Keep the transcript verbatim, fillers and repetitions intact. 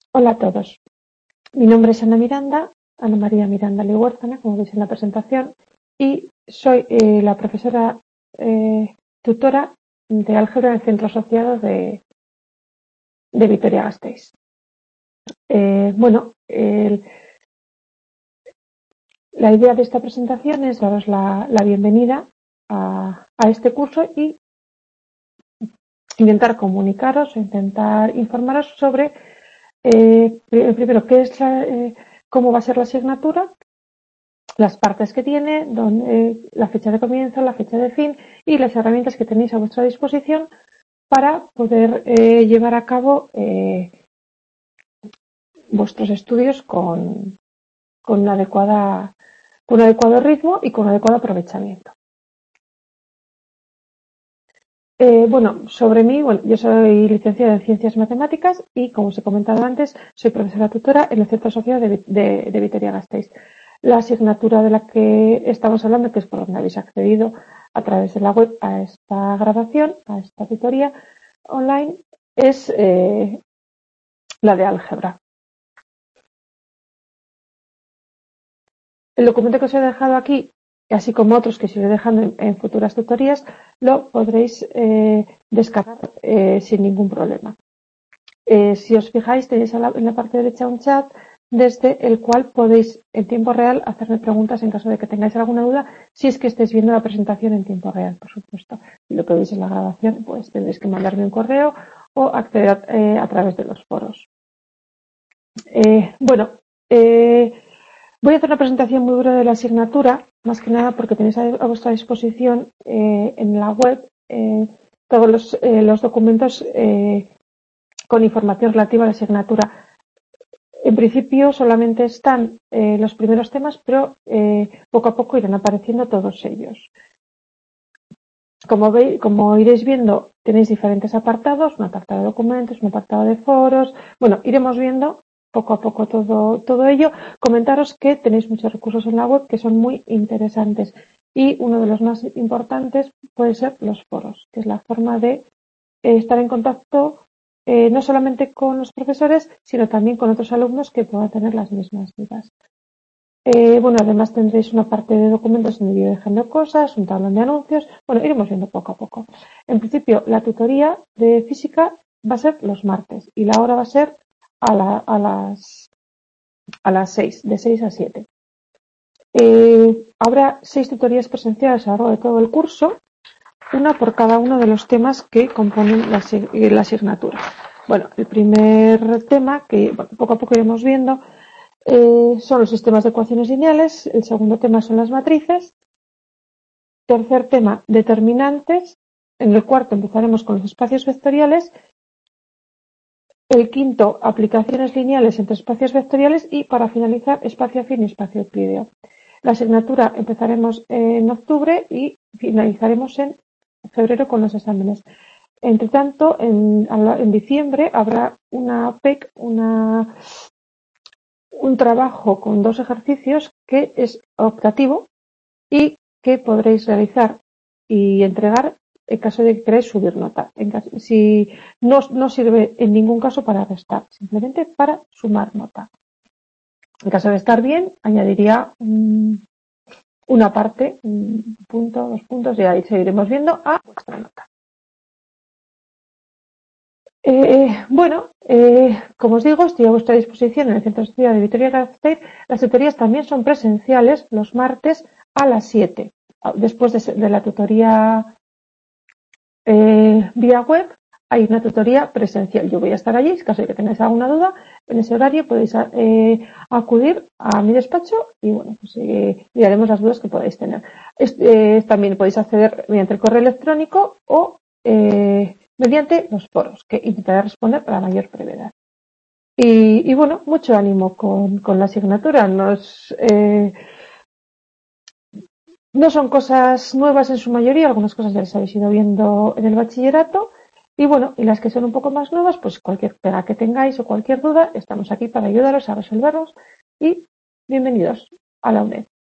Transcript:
Hola a todos, mi nombre es Ana Miranda, Ana María Miranda Lihuérzaga, como veis en la presentación, y soy eh, la profesora eh, tutora de álgebra del Centro Asociado de, de Vitoria-Gasteiz. Eh, bueno, el, la idea de esta presentación es daros la, la bienvenida a, a este curso y intentar comunicaros, intentar informaros sobre eh, primero qué es la, eh, cómo va a ser la asignatura, las partes que tiene, donde, la fecha de comienzo, la fecha de fin y las herramientas que tenéis a vuestra disposición para poder eh, llevar a cabo eh, vuestros estudios con, con, una adecuada, con un adecuado ritmo y con un adecuado aprovechamiento. Eh, bueno, sobre mí, bueno, yo soy licenciada en Ciencias Matemáticas y, como os he comentado antes, soy profesora tutora en el Centro Asociado de, de, de Vitoria-Gasteiz. La asignatura de la que estamos hablando, que es por donde habéis accedido a través de la web a esta grabación, a esta tutoría online, es eh, la de álgebra. El documento que os he dejado aquí, así como otros que os iré dejando en, en futuras tutorías, lo podréis eh, descargar eh, sin ningún problema. Eh, si os fijáis, tenéis la, en la parte derecha un chat desde el cual podéis en tiempo real hacerme preguntas en caso de que tengáis alguna duda, si es que estéis viendo la presentación en tiempo real, por supuesto. Si lo que veis en la grabación, pues tendréis que mandarme un correo o acceder a, eh, a través de los foros. Eh, bueno, eh, voy a hacer una presentación muy breve de la asignatura, más que nada porque tenéis a, a vuestra disposición eh, en la web eh, todos los, eh, los documentos eh, con información relativa a la asignatura. En principio solamente están eh, los primeros temas, pero eh, poco a poco irán apareciendo todos ellos. Como, veis, como iréis viendo, tenéis diferentes apartados, un apartado de documentos, un apartado de foros. Bueno, iremos viendo poco a poco todo, todo ello. Comentaros que tenéis muchos recursos en la web que son muy interesantes y uno de los más importantes puede ser los foros, que es la forma de eh, estar en contacto Eh, no solamente con los profesores, sino también con otros alumnos que puedan tener las mismas dudas. Eh, bueno, además tendréis una parte de documentos donde iré dejando cosas, un tablón de anuncios. Bueno, iremos viendo poco a poco. En principio, la tutoría de física va a ser los martes y la hora va a ser a, la, a las a las seis, de seis a siete. Eh, habrá seis tutorías presenciales a lo largo de todo el curso, una por cada uno de los temas que componen la, la asignatura. Bueno, el primer tema, que bueno, poco a poco iremos viendo, eh, son los sistemas de ecuaciones lineales. El segundo tema son las matrices. Tercer tema, determinantes. En el cuarto empezaremos con los espacios vectoriales. El quinto, aplicaciones lineales entre espacios vectoriales. Y para finalizar, espacio afín y espacio euclídeo. La asignatura empezaremos en octubre y finalizaremos en febrero con los exámenes. Entre tanto, en, en diciembre habrá una P E C, una, un trabajo con dos ejercicios que es optativo y que podréis realizar y entregar en caso de que queráis subir nota. En caso, si no, no sirve en ningún caso para restar, simplemente para sumar nota. En caso de estar bien, añadiría um, una parte, un punto, dos puntos, y ahí seguiremos viendo a vuestra nota. Eh, bueno, eh, como os digo, estoy a vuestra disposición en el Centro de Estudio de Vitoria-Gasteiz. Las tutorías también son presenciales los martes a las siete. Después de, de la tutoría eh, vía web, hay una tutoría presencial. Yo voy a estar allí, en caso de que tengáis alguna duda, en ese horario podéis eh, acudir a mi despacho y bueno, pues eh, miraremos las dudas que podáis tener. Es, eh, también podéis acceder mediante el correo electrónico o eh, mediante los foros, que intentaré responder a la mayor brevedad. Y, y bueno, mucho ánimo con, con la asignatura. Nos, eh, no son cosas nuevas en su mayoría, algunas cosas ya las habéis ido viendo en el bachillerato. Y bueno, y las que son un poco más nuevas, pues cualquier pega que tengáis o cualquier duda, estamos aquí para ayudaros a resolverlos. Y bienvenidos a la UNED.